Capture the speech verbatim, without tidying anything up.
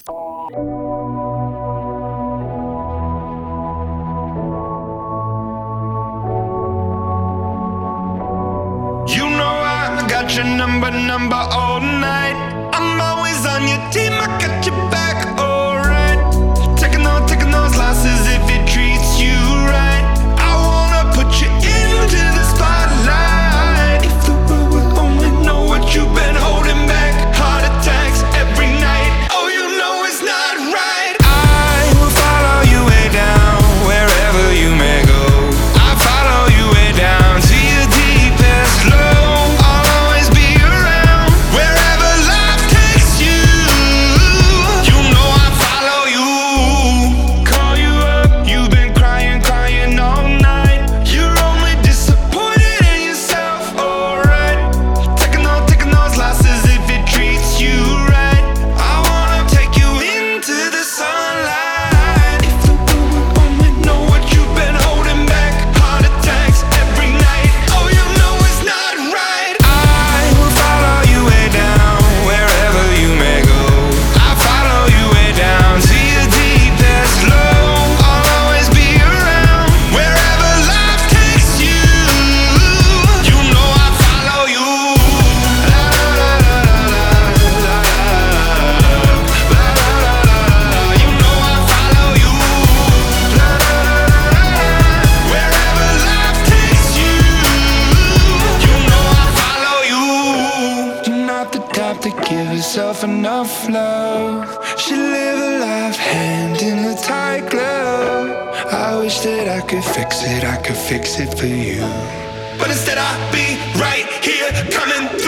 You know I got your number, number all night. I'm always on your team, I got your back, alright. Taking those, taking those losses if it treats you right. I wanna put you into the spotlight. If the world would only know what you've been holding back. Heart attacks every night. Oh, you know it's not right. I will follow you way down, wherever you may go. I follow you way down to your deepest low. I'll always be around, wherever life takes you. You know I follow you. Call you up, you've been crying, crying all night. You're only disappointed in yourself, alright. Taking those, taking those losses if it treats you right. I wanna take you into the sunlight. If the world would only know what you've been holding back. Heart attacks every night. Oh, you know it's not right. I will follow you way down, wherever you may go. I follow you way down to your deepest low. I'll always be around, wherever life takes you. You know I follow you. La la la la la la la la la. You know I follow you. La la la la. Wherever life takes you. You know I follow you. You're not the type to give yourself enough love. Should live a life hand in a tight glove. I wish that I could fix it, I could fix it for you. But instead I'll be right here coming